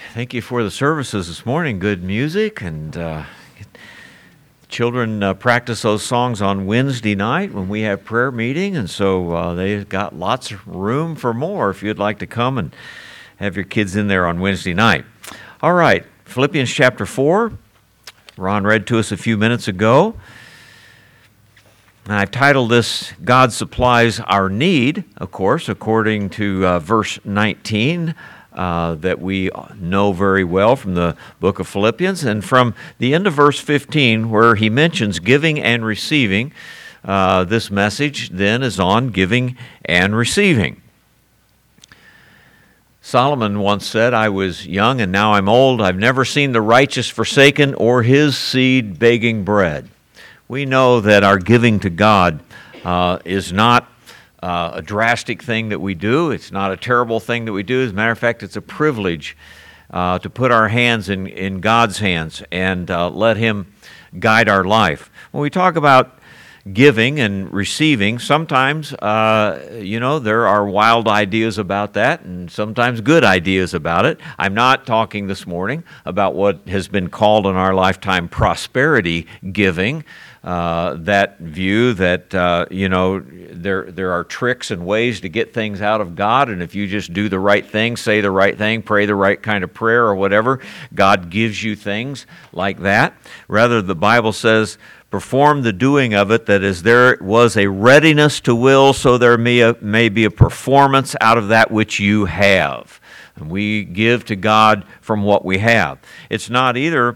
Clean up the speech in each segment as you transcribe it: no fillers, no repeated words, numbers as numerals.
Thank you for the services this morning. Good music, and children practice those songs on Wednesday night when we have prayer meeting, and so they've got lots of room for more if you'd like to come and have your kids in there on Wednesday night. All right, Philippians chapter 4. Ron read to us a few minutes ago. And I've titled this, God Supplies Our Need, of course, according to verse 19. That we know very well from the book of Philippians, and from the end of verse 15 where he mentions giving and receiving. This message then is on giving and receiving. Solomon once said, I was young and now I'm old. I've never seen the righteous forsaken or his seed begging bread. We know that our giving to God is not a drastic thing that we do. It's not a terrible thing that we do. As a matter of fact, it's a privilege to put our hands in God's hands and let Him guide our life. When we talk about giving and receiving, sometimes, there are wild ideas about that and sometimes good ideas about it. I'm not talking this morning about what has been called in our lifetime prosperity giving. That view that, there are tricks and ways to get things out of God, and if you just do the right thing, say the right thing, pray the right kind of prayer or whatever, God gives you things like that. Rather, the Bible says, perform the doing of it, that is, there was a readiness to will, so there may be a performance out of that which you have. And we give to God from what we have. It's not either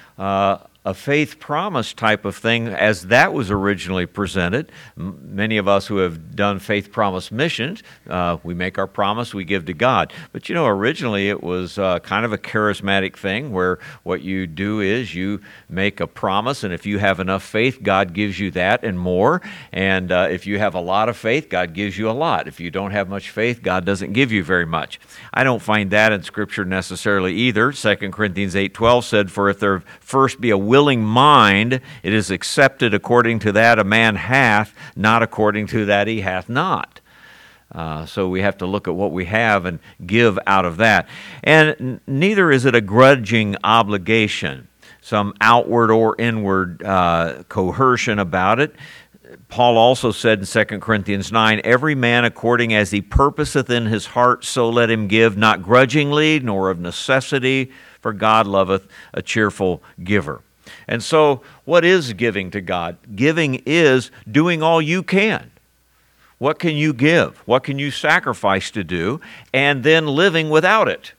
a faith promise type of thing as that was originally presented. Many of us who have done faith promise missions, we make our promise, we give to God. But originally it was kind of a charismatic thing where what you do is you make a promise, and if you have enough faith, God gives you that and more. And if you have a lot of faith, God gives you a lot. If you don't have much faith, God doesn't give you very much. I don't find that in Scripture necessarily either. 2 Corinthians 8:12 said, for if there first be a willing mind, it is accepted according to that a man hath, not according to that he hath not. So we have to look at what we have and give out of that. And neither is it a grudging obligation, some outward or inward coercion about it. Paul also said in 2 Corinthians 9, every man according as he purposeth in his heart, so let him give, not grudgingly, nor of necessity, for God loveth a cheerful giver. And so, what is giving to God? Giving is doing all you can. What can you give? What can you sacrifice to do? And then living without it.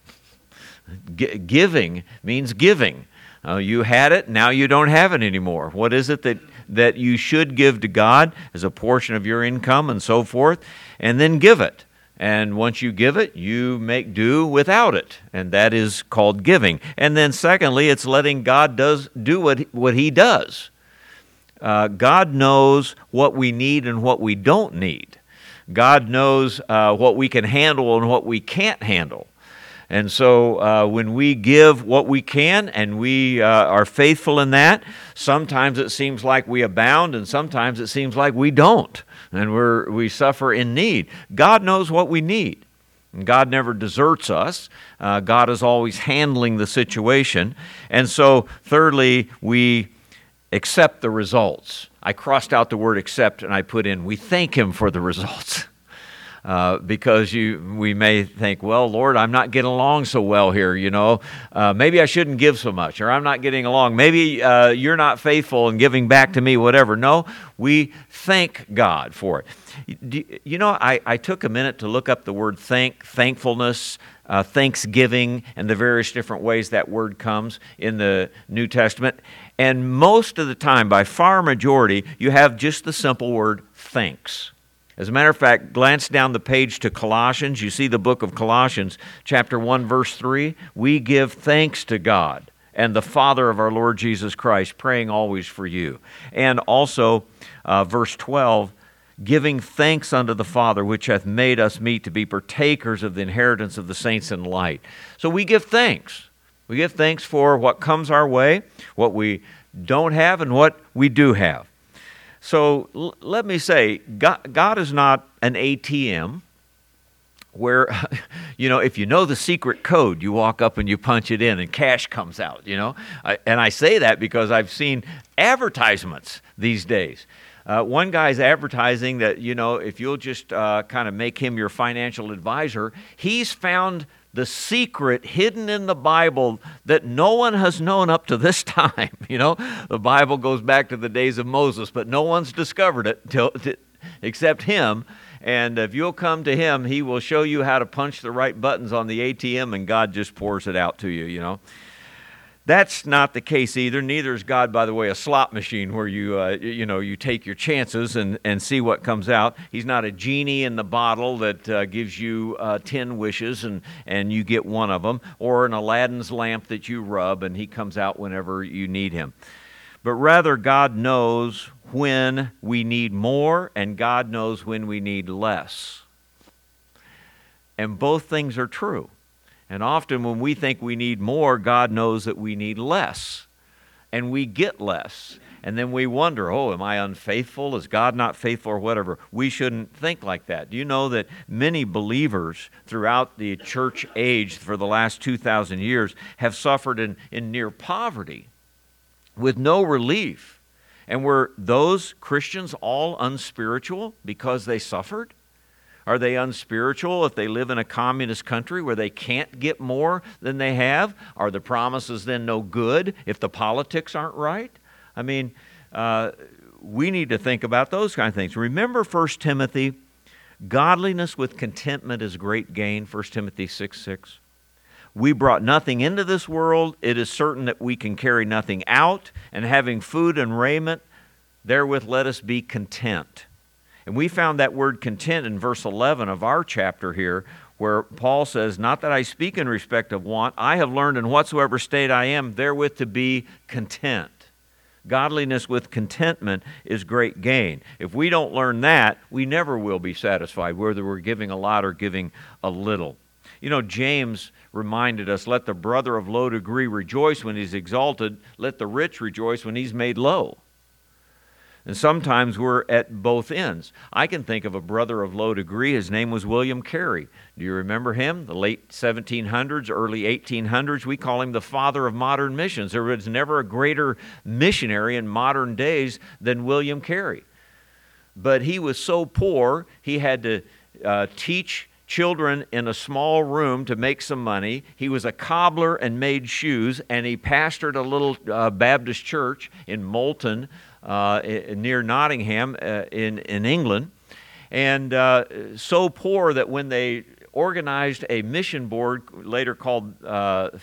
Giving means giving. You had it, now you don't have it anymore. What is it that you should give to God as a portion of your income and so forth? And then give it. And once you give it, you make do without it. And that is called giving. And then secondly, it's letting God do what He does. God knows what we need and what we don't need. God knows what we can handle and what we can't handle. And so when we give what we can and we are faithful in that, sometimes it seems like we abound and sometimes it seems like we don't. And we suffer in need. God knows what we need. And God never deserts us. God is always handling the situation. And so thirdly, we accept the results. I crossed out the word accept and I put in, we thank Him for the results. Because we may think, well, Lord, I'm not getting along so well here, maybe I shouldn't give so much, or I'm not getting along. Maybe you're not faithful in giving back to me, whatever. No, we thank God for it. I took a minute to look up the word thankfulness, thanksgiving, and the various different ways that word comes in the New Testament. And most of the time, by far majority, you have just the simple word thanks. As a matter of fact, glance down the page to Colossians. You see the book of Colossians, chapter 1, verse 3. We give thanks to God and the Father of our Lord Jesus Christ, praying always for you. And also, verse 12, giving thanks unto the Father, which hath made us meet to be partakers of the inheritance of the saints in light. So we give thanks. We give thanks for what comes our way, what we don't have, and what we do have. So let me say, God is not an ATM where, if you know the secret code, you walk up and you punch it in and cash comes out, And I say that because I've seen advertisements these days. One guy's advertising that, if you'll just kind of make him your financial advisor, he's found the secret hidden in the Bible that no one has known up to this time. The Bible goes back to the days of Moses, but no one's discovered it except him. And if you'll come to him, he will show you how to punch the right buttons on the ATM, and God just pours it out to you, That's not the case either. Neither is God, by the way, a slot machine where you take your chances and see what comes out. He's not a genie in the bottle that gives you 10 wishes and you get one of them, or an Aladdin's lamp that you rub and he comes out whenever you need him. But rather, God knows when we need more, and God knows when we need less. And both things are true. And often when we think we need more, God knows that we need less. And we get less. And then we wonder, am I unfaithful? Is God not faithful or whatever? We shouldn't think like that. Do you know that many believers throughout the church age for the last 2,000 years have suffered in near poverty with no relief? And were those Christians all unspiritual because they suffered? Are they unspiritual if they live in a communist country where they can't get more than they have? Are the promises then no good if the politics aren't right? I mean, we need to think about those kind of things. Remember 1 Timothy, godliness with contentment is great gain, 1 Timothy 6:6. We brought nothing into this world. It is certain that we can carry nothing out, and having food and raiment, therewith let us be content. And we found that word content in verse 11 of our chapter here, where Paul says, not that I speak in respect of want, I have learned in whatsoever state I am, therewith to be content. Godliness with contentment is great gain. If we don't learn that, we never will be satisfied, whether we're giving a lot or giving a little. James reminded us, let the brother of low degree rejoice when he's exalted, let the rich rejoice when he's made low. And sometimes we're at both ends. I can think of a brother of low degree. His name was William Carey. Do you remember him? The late 1700s, early 1800s. We call him the father of modern missions. There was never a greater missionary in modern days than William Carey. But he was so poor, he had to teach children in a small room to make some money. He was a cobbler and made shoes, and he pastored a little Baptist church in Moulton, near Nottingham in England. And so poor that when they organized a mission board, later called the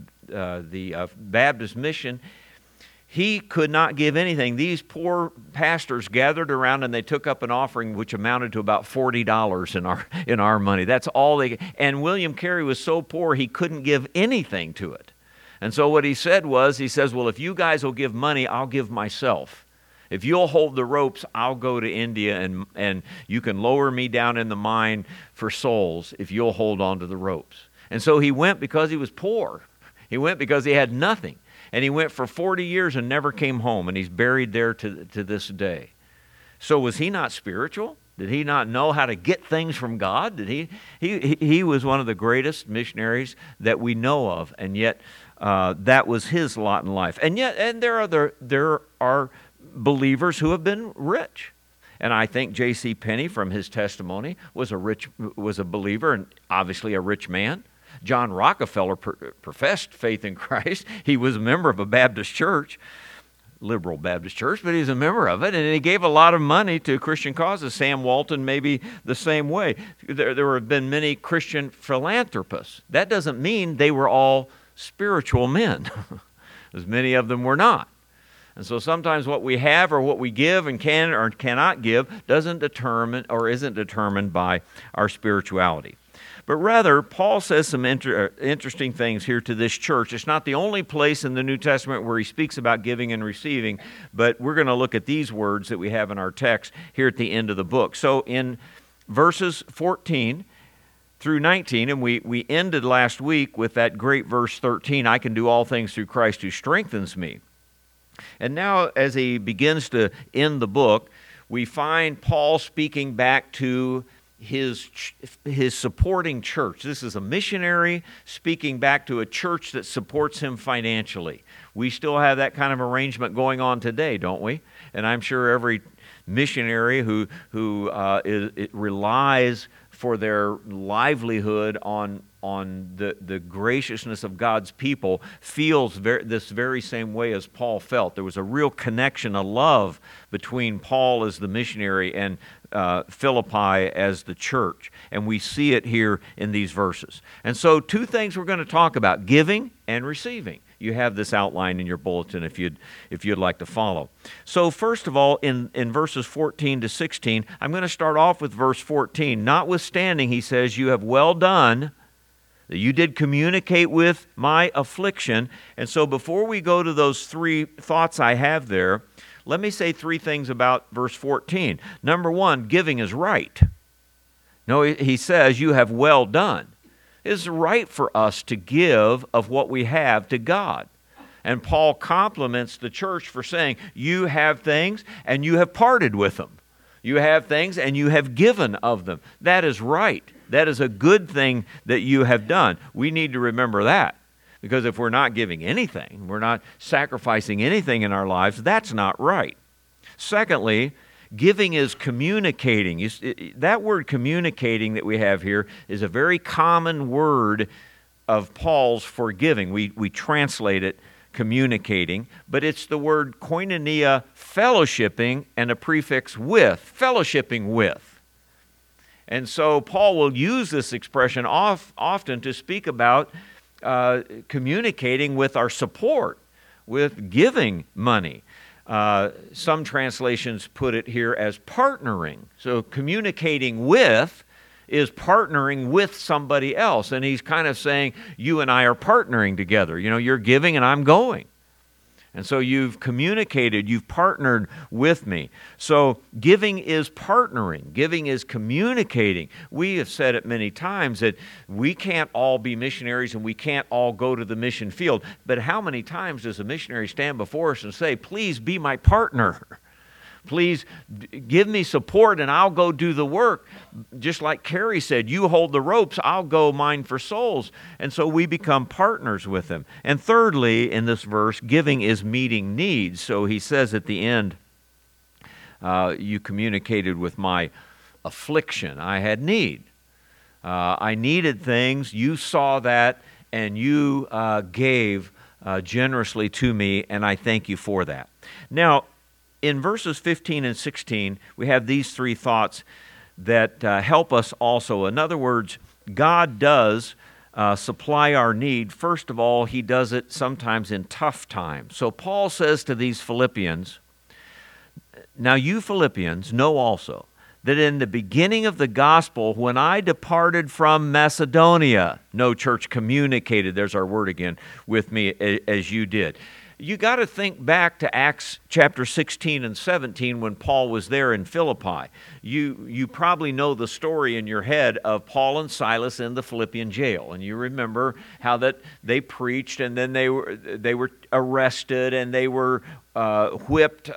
Baptist Mission, he could not give anything. These poor pastors gathered around and they took up an offering which amounted to about $40 in our money. That's all they. And William Carey was so poor he couldn't give anything to it. And so what he said was, he says, well, if you guys will give money, I'll give myself. If you'll hold the ropes, I'll go to India and you can lower me down in the mine for souls if you'll hold on to the ropes. And so he went because he was poor. He went because he had nothing. And he went for 40 years and never came home, and he's buried there to this day. So was he not spiritual? Did he not know how to get things from God? Did he was one of the greatest missionaries that we know of, and yet that was his lot in life. And there are believers who have been rich. And I think J.C. Penney, from his testimony, was a believer and obviously a rich man. John Rockefeller professed faith in Christ. He was a member of a Baptist church, liberal Baptist church, but he's a member of it, and he gave a lot of money to Christian causes. Sam Walton maybe the same way. There have been many Christian philanthropists. That doesn't mean they were all spiritual men, as many of them were not. And so sometimes what we have or what we give and can or cannot give doesn't determine or isn't determined by our spirituality. But rather, Paul says some interesting things here to this church. It's not the only place in the New Testament where he speaks about giving and receiving, but we're going to look at these words that we have in our text here at the end of the book. So in verses 14 through 19, and we ended last week with that great verse 13, I can do all things through Christ who strengthens me. And now as he begins to end the book, we find Paul speaking back to his supporting church. This is a missionary speaking back to a church that supports him financially. We still have that kind of arrangement going on today, don't we? And I'm sure every missionary who relies for their livelihood on the graciousness of God's people feels this very same way as Paul felt. There was a real connection, a love between Paul as the missionary and Philippi as the church. And we see it here in these verses. And so two things we're going to talk about, giving and receiving. You have this outline in your bulletin if you'd like to follow. So first of all, in verses 14 to 16, I'm going to start off with verse 14. Notwithstanding, he says, you have well done, that you did communicate with my affliction. And so before we go to those three thoughts I have there, let me say three things about verse 14. Number one, giving is right. No, he says, you have well done. It's right for us to give of what we have to God. And Paul compliments the church for saying, you have things and you have parted with them. You have things and you have given of them. That is right. That is a good thing that you have done. We need to remember that. Because if we're not giving anything, we're not sacrificing anything in our lives, that's not right. Secondly, giving is communicating. That word communicating that we have here is a very common word of Paul's for giving. We translate it communicating, but it's the word koinonia, fellowshipping, and a prefix with, fellowshipping with. And so Paul will use this expression often to speak about communicating with our support, with giving money. Some translations put it here as partnering. So communicating with is partnering with somebody else. And he's kind of saying, you and I are partnering together. You know, you're giving and I'm going. And so you've communicated, you've partnered with me. So giving is partnering. Giving is communicating. We have said it many times that we can't all be missionaries and we can't all go to the mission field. But how many times does a missionary stand before us and say, please be my partner? Please give me support and I'll go do the work. Just like Carrie said, you hold the ropes, I'll go mine for souls. And so we become partners with him. And thirdly, in this verse, giving is meeting needs. So he says at the end, you communicated with my affliction. I had need. I needed things. You saw that and you gave generously to me, and I thank you for that. Now, in verses 15 and 16, we have these three thoughts that help us also. In other words, God does supply our need. First of all, he does it sometimes in tough times. So Paul says to these Philippians, now you Philippians know also that in the beginning of the gospel, when I departed from Macedonia, no church communicated, there's our word again, with me as you did. You got to think back to Acts chapter 16 and 17 when Paul was there in Philippi. You probably know the story in your head of Paul and Silas in the Philippian jail, and you remember how that they preached, and then they were arrested, and they were whipped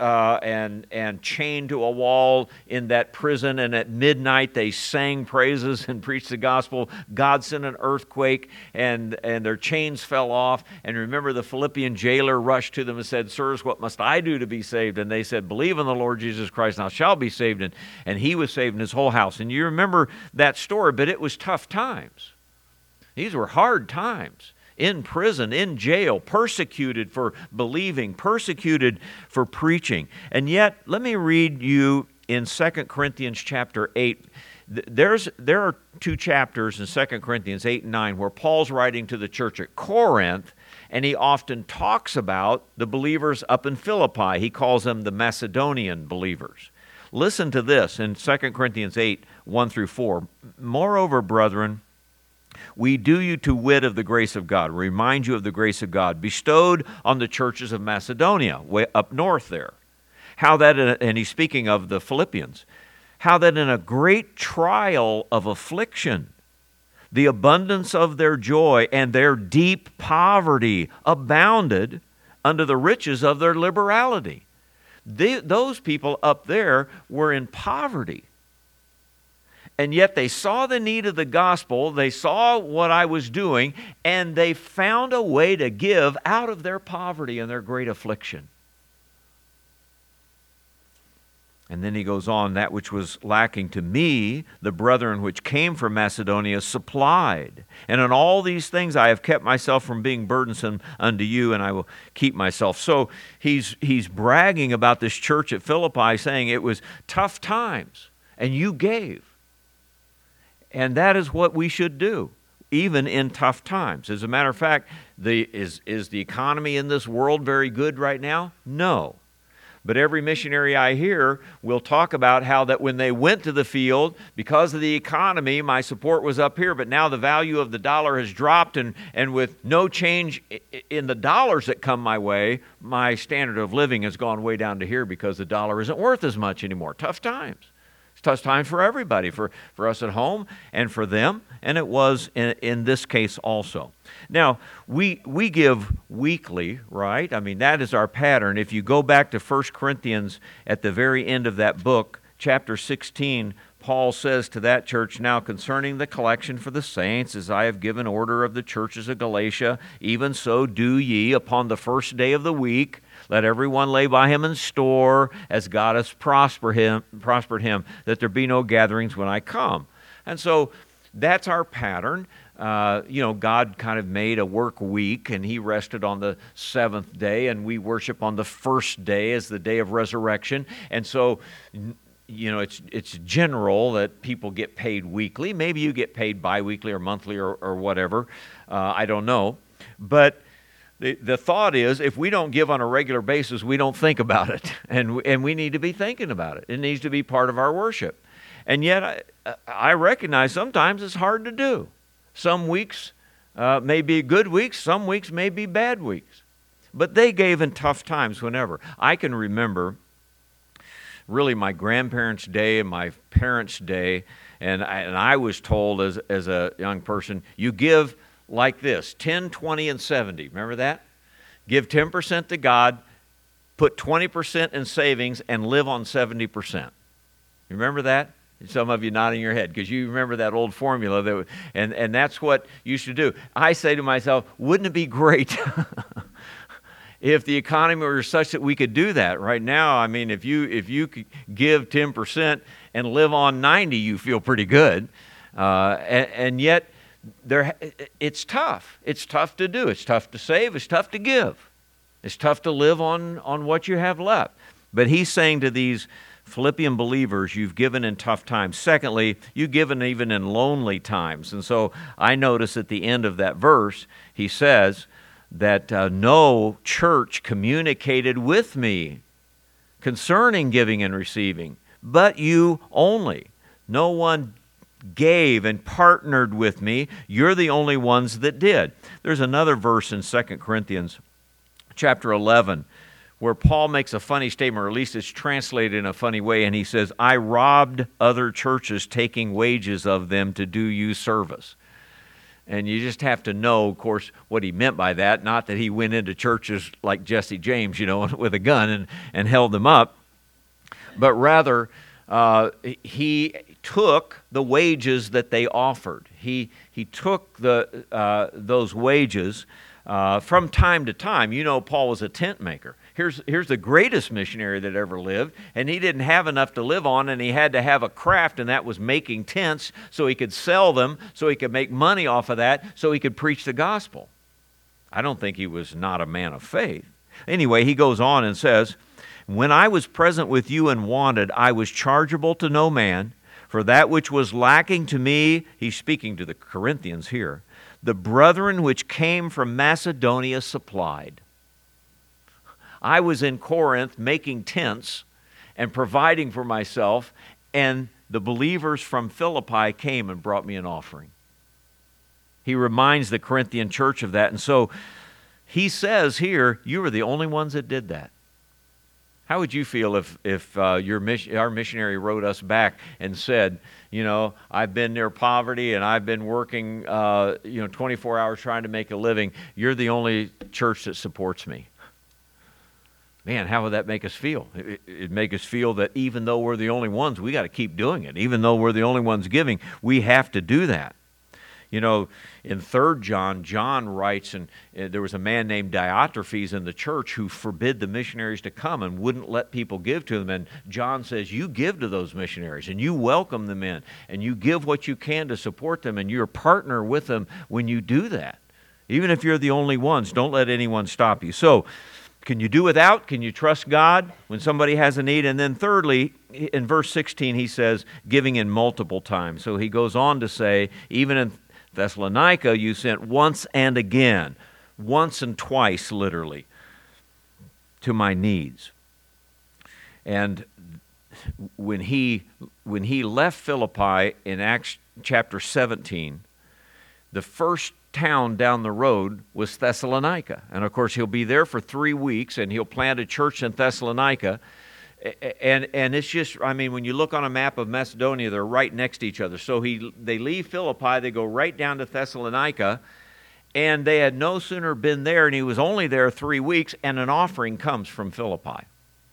and chained to a wall in that prison, and at midnight they sang praises and preached the gospel. God sent an earthquake, and their chains fell off. And remember, the Philippian jailer rushed to them and said, sirs, what must I do to be saved? And they said, believe in the Lord Jesus Christ, and thou shalt be saved. And he was saved in his whole house. And you remember that story, but it was tough times. These were hard times. In prison, in jail, persecuted for believing, persecuted for preaching. And yet, let me read you in 2 Corinthians chapter 8. There are two chapters in 2 Corinthians 8 and 9 where Paul's writing to the church at Corinth, and he often talks about the believers up in Philippi. He calls them the Macedonian believers. Listen to this in 2 Corinthians 8, 1 through 4. Moreover, brethren, we do you to wit of the grace of God, remind you of the grace of God bestowed on the churches of Macedonia, way up north there. How that, and he's speaking of the Philippians, how that in a great trial of affliction, the abundance of their joy and their deep poverty abounded unto the riches of their liberality. Those people up there were in poverty. And yet they saw the need of the gospel, they saw what I was doing, and they found a way to give out of their poverty and their great affliction. And then he goes on, that which was lacking to me, the brethren which came from Macedonia supplied. And in all these things I have kept myself from being burdensome unto you, and I will keep myself. So he's bragging about this church at Philippi, saying it was tough times, and you gave. And that is what we should do, even in tough times. As a matter of fact, is the economy in this world very good right now? No. But every missionary I hear will talk about how that when they went to the field, because of the economy, my support was up here, but now the value of the dollar has dropped, and with no change in the dollars that come my way, my standard of living has gone way down to here because the dollar isn't worth as much anymore. Tough times. It's tough times for everybody, for us at home and for them, and it was in this case also. Now, we give weekly, right? I mean, that is our pattern. If you go back to 1 Corinthians at the very end of that book, chapter 16, Paul says to that church, now concerning the collection for the saints, as I have given order of the churches of Galatia, even so do ye upon the first day of the week. Let everyone lay by him in store, as God has prospered him, that there be no gatherings when I come. And so that's our pattern. God kind of made a work week, and he rested on the seventh day, and we worship on the first day as the day of resurrection. And so, it's general that people get paid weekly. Maybe you get paid biweekly or monthly or whatever. I don't know. But the thought is, if we don't give on a regular basis, we don't think about it. And we need to be thinking about it. It needs to be part of our worship. And yet, I recognize sometimes it's hard to do. Some weeks may be good weeks. Some weeks may be bad weeks. But they gave in tough times whenever. I can remember really my grandparents' day and my parents' day. And I was told as a young person, you give like this, 10, 20, and 70. Remember that? Give 10% to God, put 20% in savings, and live on 70%. You remember that? Some of you nodding your head because you remember that old formula, and that's what you should do. I say to myself, wouldn't it be great if the economy were such that we could do that right now? I mean, if you could give 10% and live on 90, you feel pretty good, and yet it's tough. It's tough to do. It's tough to save. It's tough to give. It's tough to live on what you have left. But he's saying to these Philippian believers, you've given in tough times. Secondly, you've given even in lonely times. And so I notice at the end of that verse, he says that no church communicated with me concerning giving and receiving, but you only. No one gave and partnered with me. You're the only ones that did. There's another verse in 2 Corinthians chapter 11 where Paul makes a funny statement, or at least it's translated in a funny way, and he says, I robbed other churches taking wages of them to do you service. And you just have to know, of course, what he meant by that. Not that he went into churches like Jesse James, with a gun and held them up, but rather he took the wages that they offered. He took those wages from time to time. Paul was a tent maker. Here's the greatest missionary that ever lived, and he didn't have enough to live on, and he had to have a craft, and that was making tents so he could sell them, so he could make money off of that, so he could preach the gospel. I don't think he was not a man of faith. Anyway, he goes on and says, when I was present with you and wanted, I was chargeable to no man, for that which was lacking to me, he's speaking to the Corinthians here, the brethren which came from Macedonia supplied. I was in Corinth making tents and providing for myself, and the believers from Philippi came and brought me an offering. He reminds the Corinthian church of that, and so he says here, you were the only ones that did that. How would you feel if our missionary wrote us back and said, I've been near poverty and I've been working 24 hours trying to make a living. You're the only church that supports me. Man, how would that make us feel? It'd make us feel that even though we're the only ones, we got to keep doing it. Even though we're the only ones giving, we have to do that. You know, in 3 John, John writes, and there was a man named Diotrephes in the church who forbid the missionaries to come and wouldn't let people give to them. And John says, you give to those missionaries, and you welcome them in, and you give what you can to support them, and you're a partner with them when you do that. Even if you're the only ones, don't let anyone stop you. So, can you do without? Can you trust God when somebody has a need? And then thirdly, in verse 16, he says, giving in multiple times. So he goes on to say, even in Thessalonica, you sent once and again, once and twice, literally, to my needs. And when he left Philippi in Acts chapter 17, the first town down the road was Thessalonica. And of course, he'll be there for 3 weeks, and he'll plant a church in Thessalonica. And it's just, I mean, when you look on a map of Macedonia, they're right next to each other. So they leave Philippi, they go right down to Thessalonica, and they had no sooner been there, and he was only there 3 weeks, and an offering comes from Philippi.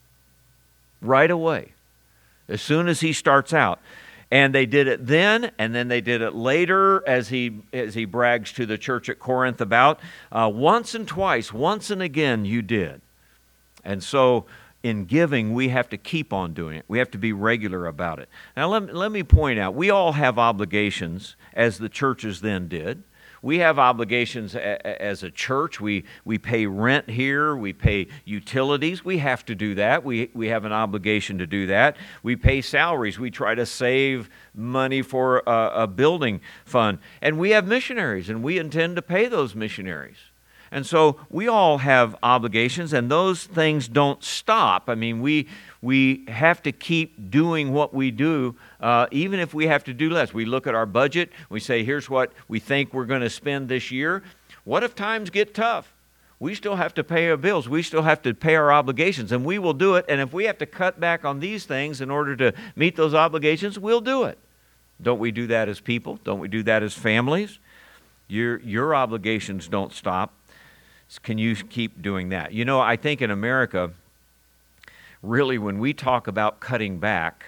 Right away, as soon as he starts out. And they did it then, and then they did it later, as he brags to the church at Corinth about, once and twice, once and again you did. And so, in giving, we have to keep on doing it. We have to be regular about it. Now, let me point out, we all have obligations, as the churches then did. We have obligations as a church. We pay rent here. We pay utilities. We have to do that. We have an obligation to do that. We pay salaries. We try to save money for a building fund. And we have missionaries, and we intend to pay those missionaries. And so we all have obligations, and those things don't stop. I mean, we have to keep doing what we do, even if we have to do less. We look at our budget. We say, here's what we think we're going to spend this year. What if times get tough? We still have to pay our bills. We still have to pay our obligations, and we will do it. And if we have to cut back on these things in order to meet those obligations, we'll do it. Don't we do that as people? Don't we do that as families? Your obligations don't stop. Can you keep doing that? You know, I think in America, really, when we talk about cutting back,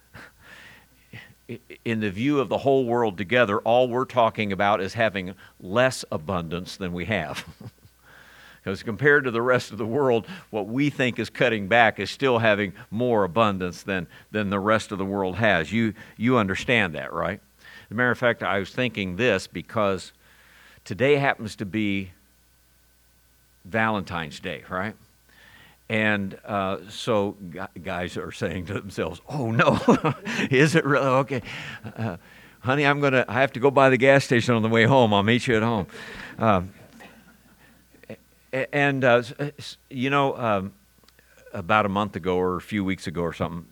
in the view of the whole world together, all we're talking about is having less abundance than we have. Because compared to the rest of the world, what we think is cutting back is still having more abundance than the rest of the world has. You understand that, right? As a matter of fact, I was thinking this because today happens to be Valentine's Day, right? And so guys are saying to themselves, oh no, is it really? Okay. Honey, I have to go by the gas station on the way home. I'll meet you at home. About a month ago or a few weeks ago or something,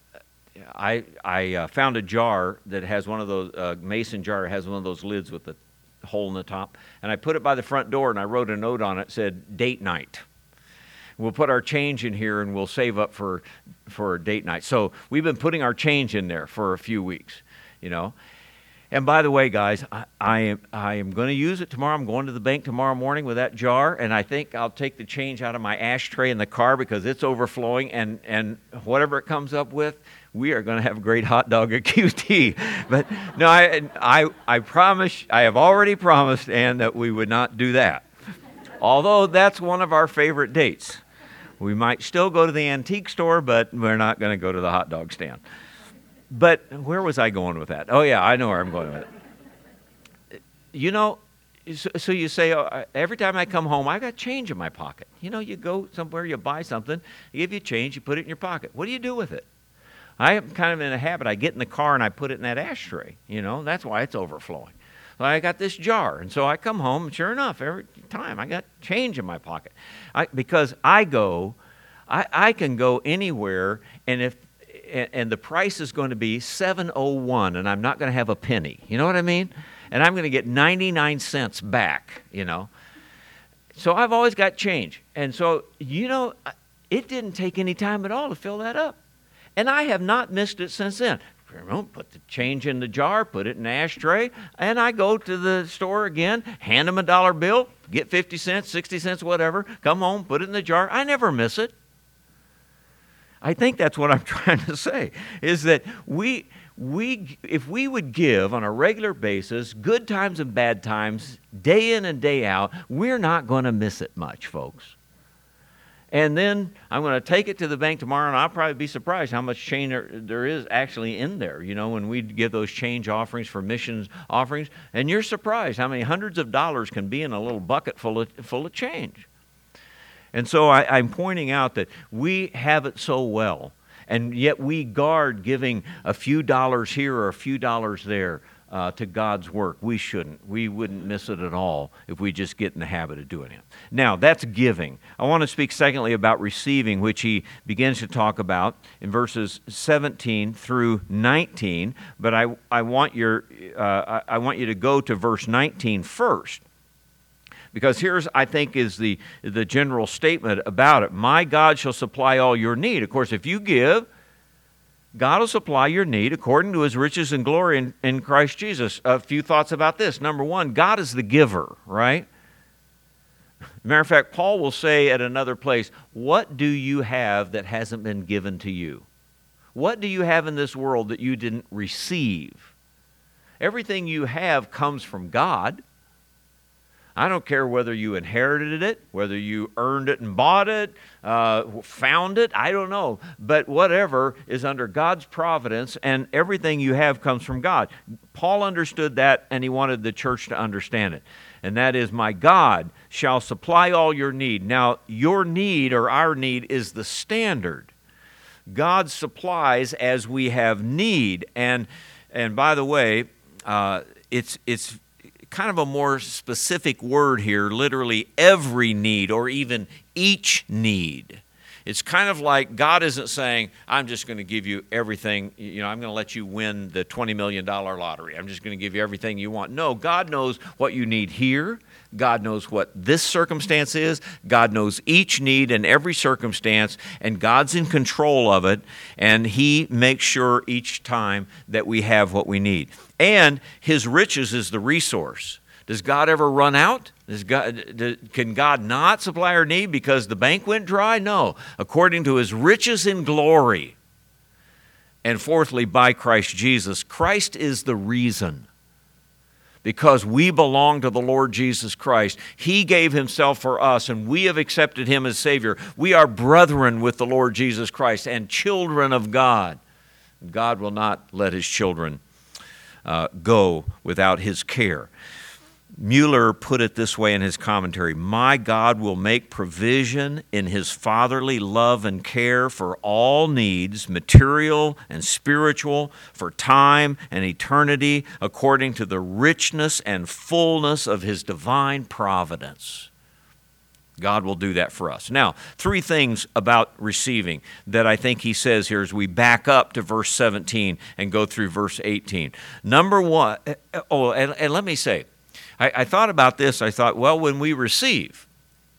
I found a jar that has one of those, mason jar, has one of those lids with the hole in the top, and I put it by the front door, and I wrote a note on it, said date night. We'll put our change in here, and we'll save up for date night. So we've been putting our change in there for a few weeks, you know. And by the way, guys, I am going to use it tomorrow. I'm going to the bank tomorrow morning with that jar, and I think I'll take the change out of my ashtray in the car because it's overflowing, and whatever it comes up with, we are going to have a great hot dog at QT. But no, I promise, I have already promised Ann that we would not do that. Although that's one of our favorite dates. We might still go to the antique store, but we're not going to go to the hot dog stand. But where was I going with that? Oh, yeah, I know where I'm going with it. You know, so you say, oh, every time I come home, I got change in my pocket. You know, you go somewhere, you buy something, they give you change, you put it in your pocket. What do you do with it? I am kind of in a habit. I get in the car and I put it in that ashtray. You know, that's why it's overflowing. So I got this jar, and so I come home, and sure enough, every time I got change in my pocket. Because I can go anywhere, and the price is going to be $7.01, and I'm not going to have a penny. You know what I mean? And I'm going to get 99 cents back, you know. So I've always got change. And so, you know, it didn't take any time at all to fill that up. And I have not missed it since then. Put the change in the jar, put it in the ashtray, and I go to the store again, hand them a dollar bill, get 50 cents, 60 cents, whatever, come home, put it in the jar. I never miss it. I think that's what I'm trying to say, is that if we would give on a regular basis, good times and bad times, day in and day out, we're not going to miss it much, folks. And then I'm going to take it to the bank tomorrow, and I'll probably be surprised how much change there is actually in there, when we give those change offerings for missions offerings. And you're surprised how many hundreds of dollars can be in a little bucket full of change. And so I'm pointing out that we have it so well, and yet we guard giving a few dollars here or a few dollars there to God's work. We shouldn't. We wouldn't miss it at all if we just get in the habit of doing it. Now, that's giving. I want to speak secondly about receiving, which he begins to talk about in verses 17 through 19. But I want you to go to verse 19 first. Because here's, I think, is the general statement about it. My God shall supply all your need. Of course, if you give, God will supply your need according to His riches and glory in Christ Jesus. A few thoughts about this. Number one, God is the giver, right? Matter of fact, Paul will say at another place, what do you have that hasn't been given to you? What do you have in this world that you didn't receive? Everything you have comes from God. I don't care whether you inherited it, whether you earned it and bought it, found it, I don't know. But whatever is under God's providence, and everything you have comes from God. Paul understood that, and he wanted the church to understand it. And that is, my God shall supply all your need. Now, your need or our need is the standard. God supplies as we have need. And by the way, it's kind of a more specific word here, literally every need or even each need. It's kind of like God isn't saying, I'm just going to give you everything, I'm going to let you win the $20 million lottery. I'm just going to give you everything you want. No, God knows what you need here. God knows what this circumstance is. God knows each need and every circumstance, and God's in control of it, and He makes sure each time that we have what we need. And His riches is the resource. Does God ever run out? Can God not supply our need because the bank went dry? No. According to His riches in glory. And fourthly, by Christ Jesus. Christ is the reason. Because we belong to the Lord Jesus Christ. He gave Himself for us, and we have accepted Him as Savior. We are brethren with the Lord Jesus Christ and children of God. God will not let His children go without His care. Mueller put it this way in his commentary: my God will make provision in His fatherly love and care for all needs, material and spiritual, for time and eternity, according to the richness and fullness of His divine providence. God will do that for us. Now, three things about receiving that I think he says here as we back up to verse 17 and go through verse 18. Number one, and let me say, I thought about this. I thought, well, when you receive,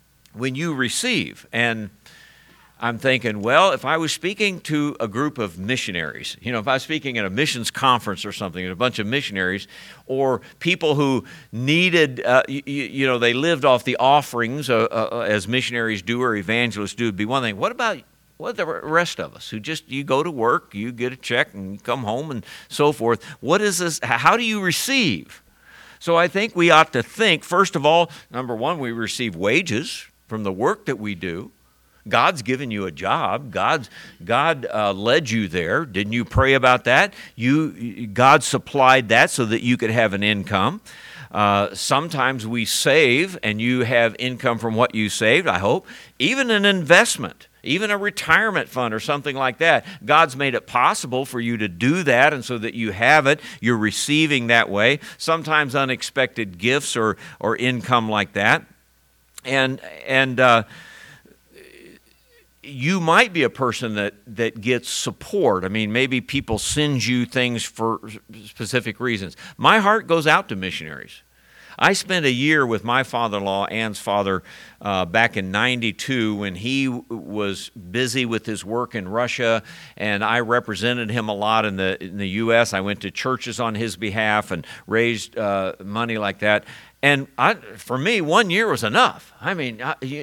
and I'm thinking, well, if I was speaking to a group of missionaries, if I was speaking at a missions conference or something, and a bunch of missionaries, or people who needed, they lived off the offerings as missionaries do or evangelists do, would be one thing. What about the rest of us who you go to work, you get a check, and you come home and so forth? What is this? How do you receive? So I think we ought to think, first of all, number one, we receive wages from the work that we do. God's given you a job. God led you there. Didn't you pray about that? God supplied that so that you could have an income. Sometimes we save, and you have income from what you saved, I hope. Even an investment, even a retirement fund or something like that. God's made it possible for you to do that, and so that you have it, you're receiving that way. Sometimes unexpected gifts or income like that. And you might be a person that gets support. I mean, maybe people send you things for specific reasons. My heart goes out to missionaries. I spent a year with my father-in-law, Ann's father, back in 92 when he was busy with his work in Russia, and I represented him a lot in the U.S. I went to churches on his behalf and raised money like that. And for me, 1 year was enough. I mean,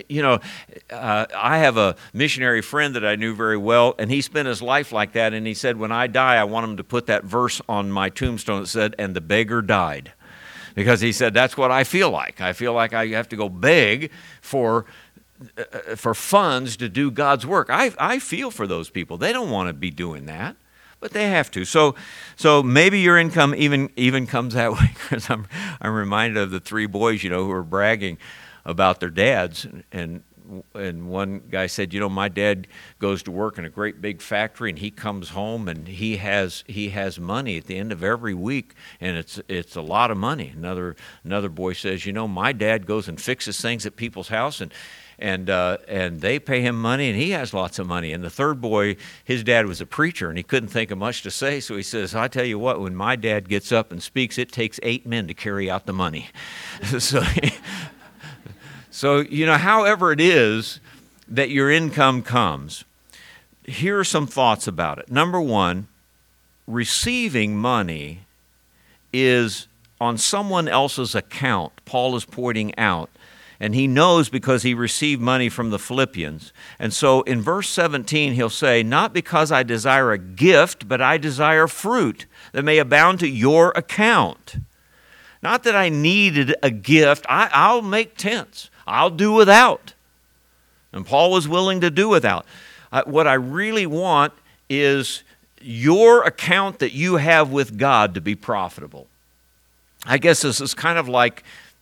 I have a missionary friend that I knew very well, and he spent his life like that. And he said, when I die, I want him to put that verse on my tombstone that said, "And the beggar died." Because he said, that's what I feel like. I feel like I have to go beg for funds to do God's work. I feel for those people. They don't want to be doing that, but they have to. So maybe your income even comes that way. Because I'm reminded of the 3 boys, who were bragging about their dads, and one guy said, my dad goes to work in a great big factory, and he comes home and he has money at the end of every week, and it's a lot of money. Another boy says, my dad goes and fixes things at people's house, and they pay him money, and he has lots of money. And the third boy, his dad was a preacher, and he couldn't think of much to say, so he says, I tell you what, when my dad gets up and speaks, it takes 8 men to carry out the money. So, however it is that your income comes, here are some thoughts about it. Number one, receiving money is on someone else's account, Paul is pointing out. And he knows because he received money from the Philippians. And so in verse 17, he'll say, not because I desire a gift, but I desire fruit that may abound to your account. Not that I needed a gift. I'll make tents. I'll do without. And Paul was willing to do without. What I really want is your account that you have with God to be profitable. I guess this is kind of like,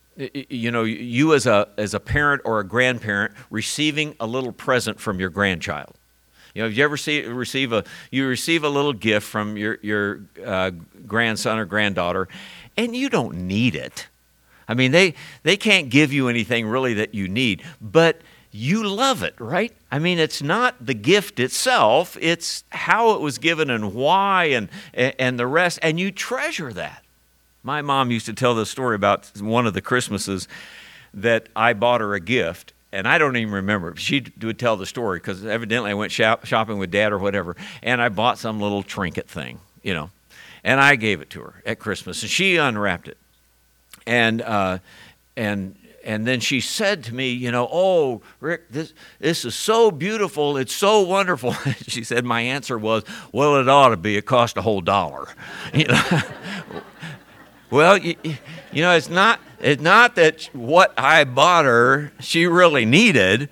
you as a parent or a grandparent receiving a little present from your grandchild. If you ever receive a little gift from your grandson or granddaughter, and you don't need it. I mean, they can't give you anything really that you need, but you love it, right? I mean, it's not the gift itself, it's how it was given and why and the rest, and you treasure that. My mom used to tell this story about one of the Christmases that I bought her a gift, and I don't even remember. She would tell the story because evidently I went shopping with Dad or whatever, and I bought some little trinket thing, and I gave it to her at Christmas, and she unwrapped it. And then she said to me, oh, Rick, this is so beautiful. It's so wonderful. She said, my answer was, well, it ought to be. It cost a whole $1. Well, it's not that what I bought her she really needed,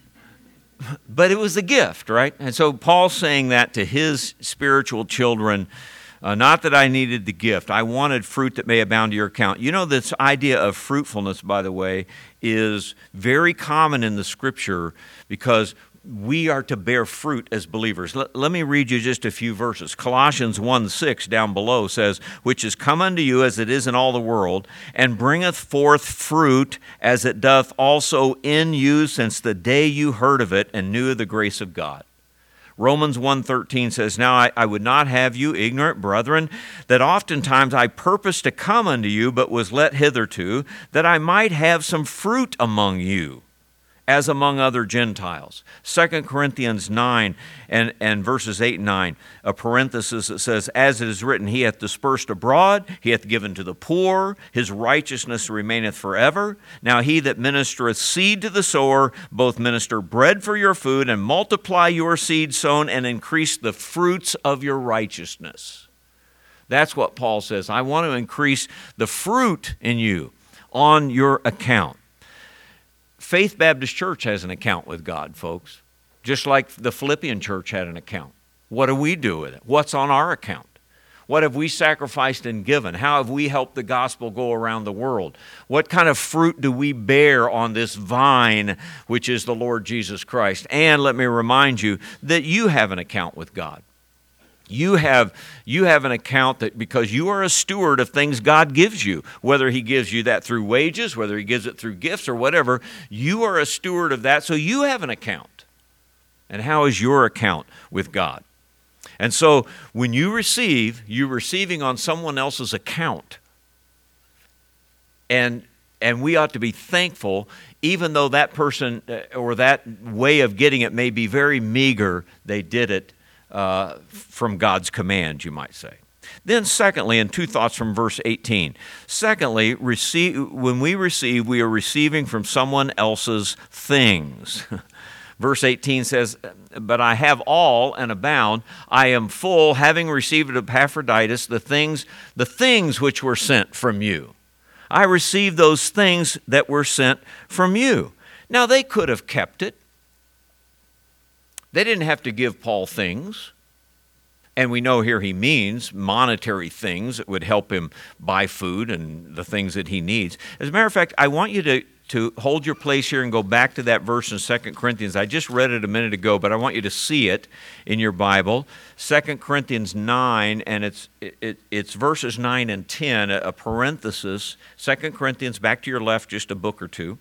but it was a gift, right? And so Paul's saying that to his spiritual children. Not that I needed the gift. I wanted fruit that may abound to your account. This idea of fruitfulness, by the way, is very common in the Scripture because we are to bear fruit as believers. Let me read you just a few verses. Colossians 1:6 down below says, which is come unto you as it is in all the world, and bringeth forth fruit as it doth also in you since the day you heard of it and knew of the grace of God. Romans 1:13 says, now I would not have you ignorant, brethren, that oftentimes I purposed to come unto you, but was let hitherto, that I might have some fruit among you, as among other Gentiles. 2 Corinthians 9 and verses 8 and 9, a parenthesis that says, as it is written, he hath dispersed abroad, he hath given to the poor, his righteousness remaineth forever. Now he that ministereth seed to the sower, both minister bread for your food, and multiply your seed sown, and increase the fruits of your righteousness. That's what Paul says. I want to increase the fruit in you on your account. Faith Baptist Church has an account with God, folks, just like the Philippian church had an account. What do we do with it? What's on our account? What have we sacrificed and given? How have we helped the gospel go around the world? What kind of fruit do we bear on this vine, which is the Lord Jesus Christ? And let me remind you that you have an account with God. You have an account that because you are a steward of things God gives you, whether he gives you that through wages, whether he gives it through gifts or whatever, you are a steward of that, so you have an account. And how is your account with God? And so when you receive, you're receiving on someone else's account. And we ought to be thankful, even though that person or that way of getting it may be very meager, they did it from God's command, you might say. Then secondly, and two thoughts from verse 18. Secondly, when we receive, we are receiving from someone else's things. Verse 18 says, but I have all and abound. I am full, having received of Epaphroditus the things which were sent from you. I received those things that were sent from you. Now, they could have kept it. They didn't have to give Paul things. And we know here he means monetary things that would help him buy food and the things that he needs. As a matter of fact, I want you to hold your place here and go back to that verse in 2 Corinthians. I just read it a minute ago, but I want you to see it in your Bible. 2 Corinthians 9, and it's verses 9 and 10, a parenthesis. 2 Corinthians, back to your left, just a book or two.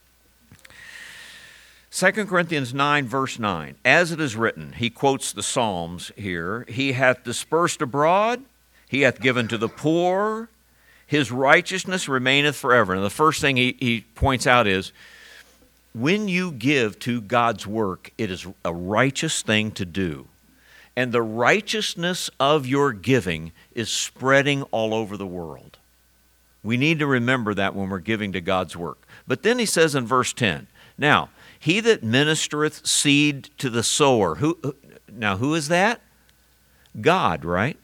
2 Corinthians 9, verse 9, as it is written, he quotes the Psalms here, he hath dispersed abroad, he hath given to the poor, his righteousness remaineth forever. And the first thing he points out is, when you give to God's work, it is a righteous thing to do. And the righteousness of your giving is spreading all over the world. We need to remember that when we're giving to God's work. But then he says in verse 10, now, he that ministereth seed to the sower. Who is that? God, right?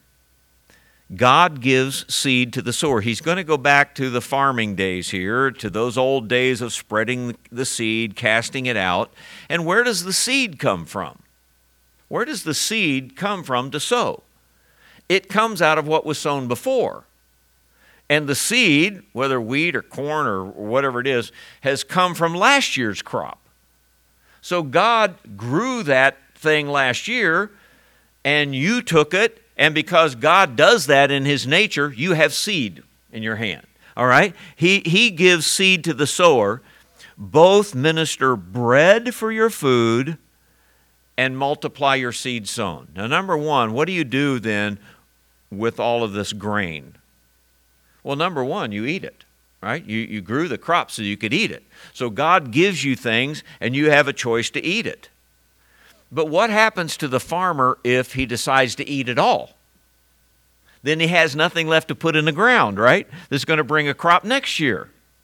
God gives seed to the sower. He's going to go back to the farming days here, to those old days of spreading the seed, casting it out. And where does the seed come from? Where does the seed come from to sow? It comes out of what was sown before. And the seed, whether wheat or corn or whatever it is, has come from last year's crop. So God grew that thing last year, and you took it, and because God does that in his nature, you have seed in your hand. All right? He gives seed to the sower. Both minister bread for your food and multiply your seed sown. Now, number one, what do you do then with all of this grain? Well, number one, you eat it. Right? You grew the crop so you could eat it. So God gives you things and you have a choice to eat it. But what happens to the farmer if he decides to eat it all? Then he has nothing left to put in the ground, right? That's going to bring a crop next year.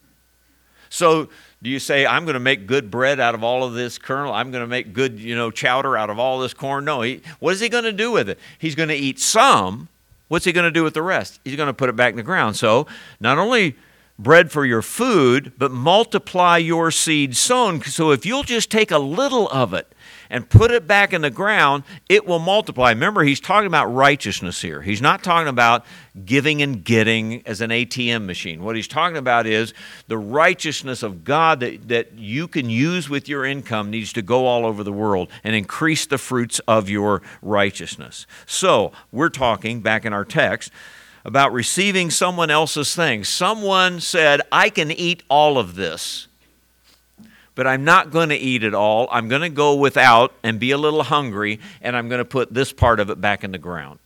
So do you say, I'm going to make good bread out of all of this kernel? I'm going to make good, chowder out of all this corn? No. What is he going to do with it? He's going to eat some. What's he going to do with the rest? He's going to put it back in the ground. So not only bread for your food, but multiply your seed sown. So if you'll just take a little of it and put it back in the ground, it will multiply. Remember, he's talking about righteousness here. He's not talking about giving and getting as an ATM machine. What he's talking about is the righteousness of God that you can use with your income needs to go all over the world and increase the fruits of your righteousness. So we're talking, back in our text, about receiving someone else's things. Someone said, I can eat all of this, but I'm not going to eat it all. I'm going to go without and be a little hungry, and I'm going to put this part of it back in the ground.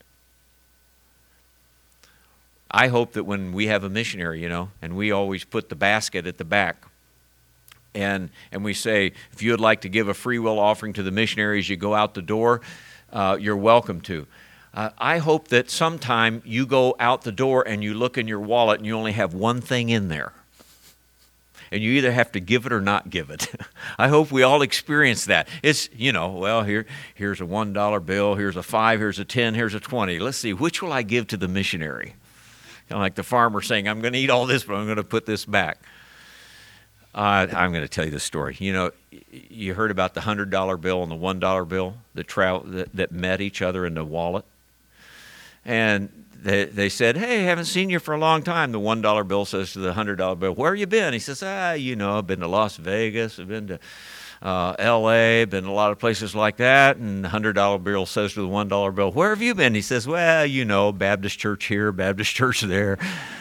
I hope that when we have a missionary, and we always put the basket at the back, and we say, if you would like to give a free will offering to the missionary as you go out the door, you're welcome to. I hope that sometime you go out the door and you look in your wallet and you only have one thing in there. And you either have to give it or not give it. I hope we all experience that. It's, here's a $1 bill, here's a 5, here's a 10, here's a 20. Let's see, which will I give to the missionary? Like the farmer saying, I'm going to eat all this, but I'm going to put this back. I'm going to tell you the story. You heard about the $100 bill and the $1 bill that met each other in the wallet? And they said, hey, haven't seen you for a long time. The $1 bill says to the $100 bill, where have you been? He says, I've been to Las Vegas, I've been to L.A., been to a lot of places like that. And the $100 bill says to the $1 bill, where have you been? He says, well, Baptist church here, Baptist church there.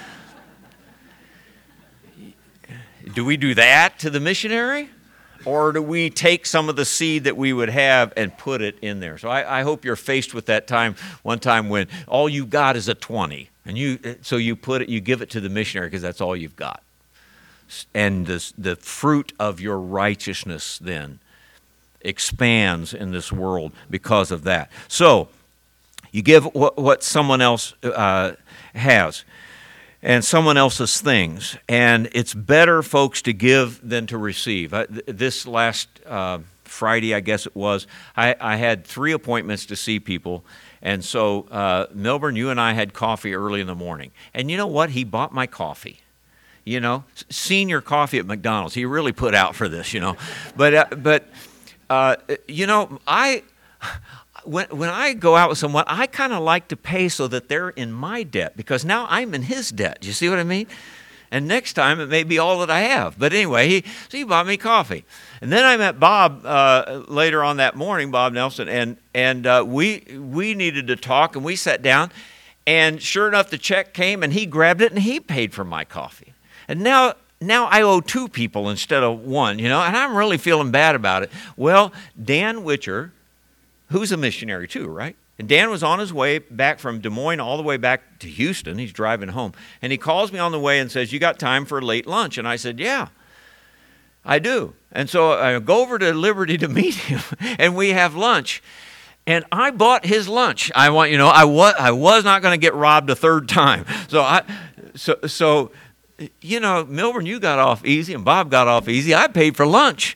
Do we do that to the missionary? Or do we take some of the seed that we would have and put it in there? So I hope you're faced with that one time when all you got is a 20. And you give it to the missionary because that's all you've got. And the fruit of your righteousness then expands in this world because of that. So You give what someone else has and someone else's things. And it's better, folks, to give than to receive. This last Friday, I guess it was, I had 3 appointments to see people. And so, Milburn, you and I had coffee early in the morning. And you know what? He bought my coffee. You know, senior coffee at McDonald's. He really put out for this, you know. But you know, when I go out with someone, I kind of like to pay so that they're in my debt, because now I'm in his debt. You see what I mean? And next time it may be all that I have. But anyway, he bought me coffee. And then I met Bob later on that morning, Bob Nelson, and we needed to talk, and we sat down. And sure enough, the check came, and he grabbed it, and he paid for my coffee. And now I owe 2 people instead of 1, you know, and I'm really feeling bad about it. Well, Dan Witcher, who's a missionary too, right? And Dan was on his way back from Des Moines all the way back to Houston. He's driving home. And he calls me on the way and says, "You got time for a late lunch?" And I said, "Yeah, I do." And so I go over to Liberty to meet him, and we have lunch. And I bought his lunch. I was not going to get robbed a 3rd time. So you know, Milburn, you got off easy, and Bob got off easy. I paid for lunch.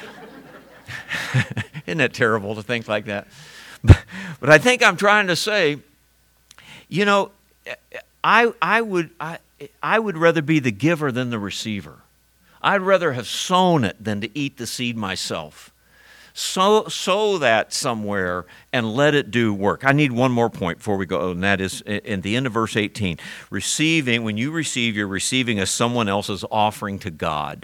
Isn't that terrible to think like that? But I think I'm trying to say, you know, I would rather be the giver than the receiver. I'd rather have sown it than to eat the seed myself. Sow that somewhere and let it do work. I need one more point before we go, and that is in the end of verse 18. Receiving, when you receive, you're receiving as someone else's offering to God.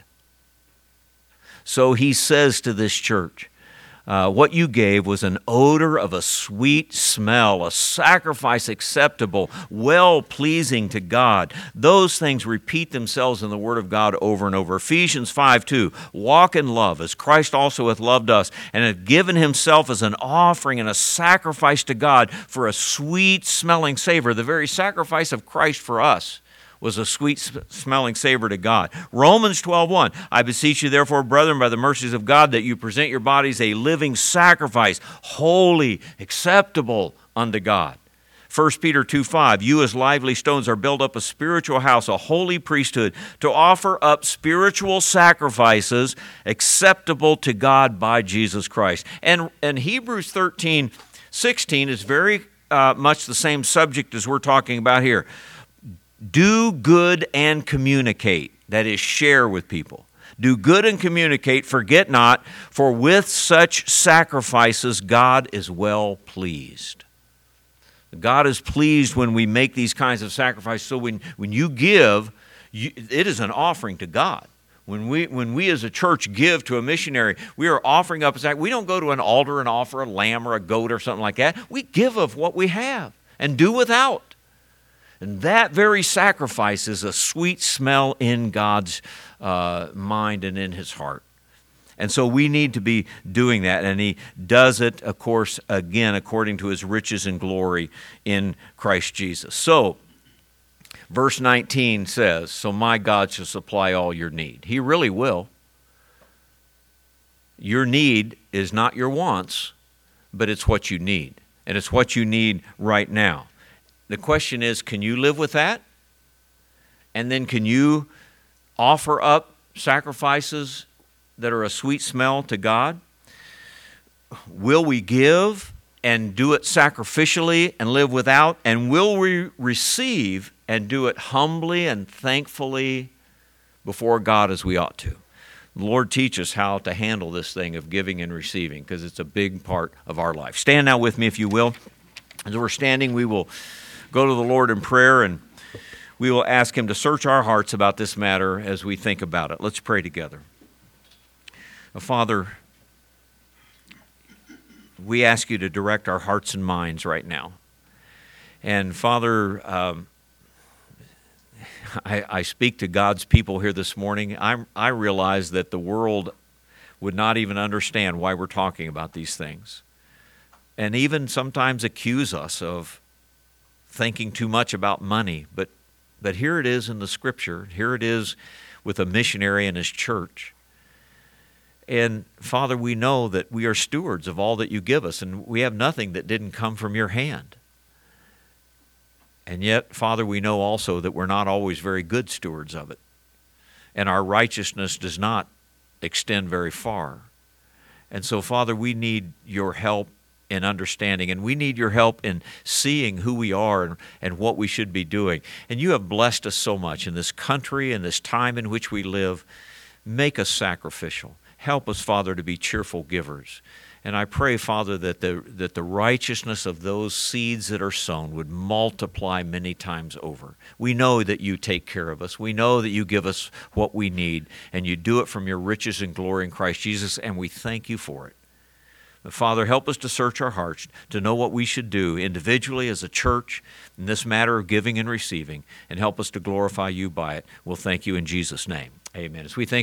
So he says to this church, what you gave was an odor of a sweet smell, a sacrifice acceptable, well-pleasing to God. Those things repeat themselves in the Word of God over and over. Ephesians 5:2, walk in love as Christ also hath loved us and hath given himself as an offering and a sacrifice to God for a sweet-smelling savor. The very sacrifice of Christ for us was a sweet-smelling savor to God. Romans 12:1, I beseech you therefore, brethren, by the mercies of God, that you present your bodies a living sacrifice, holy, acceptable unto God. 1 Peter 2:5, you as lively stones are built up a spiritual house, a holy priesthood, to offer up spiritual sacrifices acceptable to God by Jesus Christ. And Hebrews 13:16 is very much the same subject as we're talking about here. Do good and communicate. That is, share with people. Do good and communicate. Forget not, for with such sacrifices God is well pleased. God is pleased when we make these kinds of sacrifices. So when you give, it is an offering to God. When we as a church give to a missionary, we are offering up a sacrifice. We don't go to an altar and offer a lamb or a goat or something like that. We give of what we have and do without. And that very sacrifice is a sweet smell in God's mind and in his heart. And so we need to be doing that. And he does it, of course, again, according to his riches and glory in Christ Jesus. So, verse 19 says, so my God shall supply all your need. He really will. Your need is not your wants, but it's what you need. And it's what you need right now. The question is, can you live with that? And then can you offer up sacrifices that are a sweet smell to God? Will we give and do it sacrificially and live without? And will we receive and do it humbly and thankfully before God as we ought to? The Lord teach us how to handle this thing of giving and receiving, because it's a big part of our life. Stand now with me if you will. As we're standing, we will go to the Lord in prayer, and we will ask him to search our hearts about this matter as we think about it. Let's pray together. Father, we ask you to direct our hearts and minds right now. And Father, I speak to God's people here this morning. I realize that the world would not even understand why we're talking about these things, and even sometimes accuse us of thinking too much about money. But here it is in the Scripture. Here it is with a missionary and his church. And Father, we know that we are stewards of all that you give us, and we have nothing that didn't come from your hand. And yet, Father, we know also that we're not always very good stewards of it. And our righteousness does not extend very far. And so, Father, we need your help in understanding, and we need your help in seeing who we are and what we should be doing. And you have blessed us so much in this country and this time in which we live. Make us sacrificial. Help us, Father, to be cheerful givers. And I pray, Father, that the righteousness of those seeds that are sown would multiply many times over. We know that you take care of us. We know that you give us what we need, and you do it from your riches and glory in Christ Jesus, and we thank you for it. But Father, help us to search our hearts, to know what we should do individually as a church in this matter of giving and receiving, and help us to glorify you by it. We'll thank you in Jesus' name. Amen. As we think